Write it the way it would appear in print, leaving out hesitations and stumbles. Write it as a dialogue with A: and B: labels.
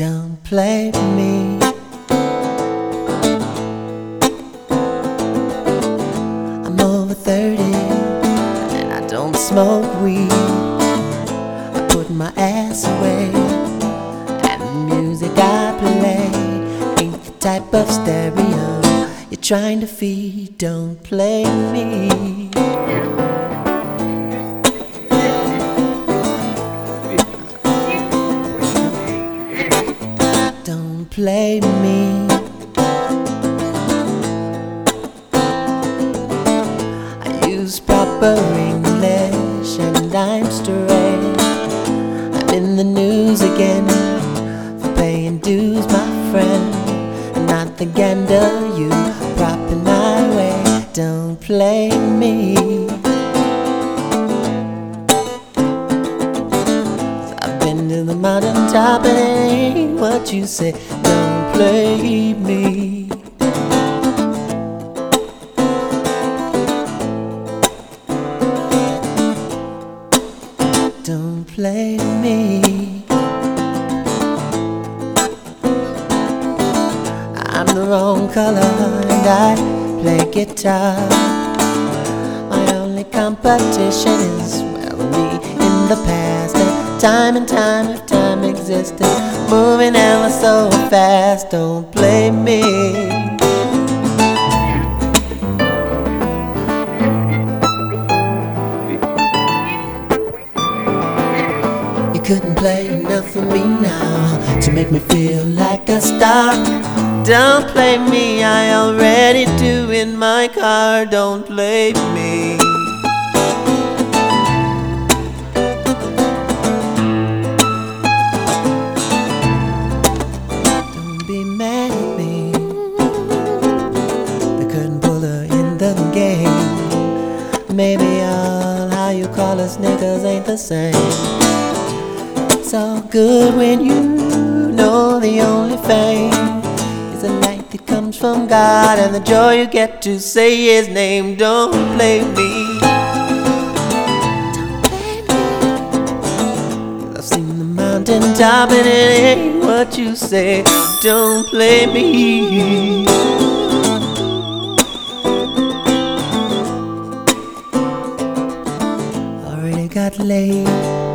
A: don't play me. I'm over 30 and I don't smoke weed. I put my ass away and the music I play ain't the type of stereo you're trying to feed. Don't play me. Don't play me. I use proper English and I'm straight. I'm in the news again for paying dues, my friend, and not the gander you propping my way. Don't play me. I've been to the mountaintop and it ain't what you say. Don't play me. Don't play me. I'm the wrong color and I play guitar. My only competition is, well, me in the past. And time if time existed, moving ever so fast. Don't play me. You couldn't play enough for me now to make me feel like a star. Don't play me, I already do in my car. Don't play me. Don't be mad at me. They couldn't pull her in the game. Maybe all how you call us niggas ain't the same. It's all good when you know the only fame is the light that comes from God and the joy you get to say His name. Don't play me. Don't play me. I've seen the mountaintop and it ain't what you say. Don't play me. Already got laid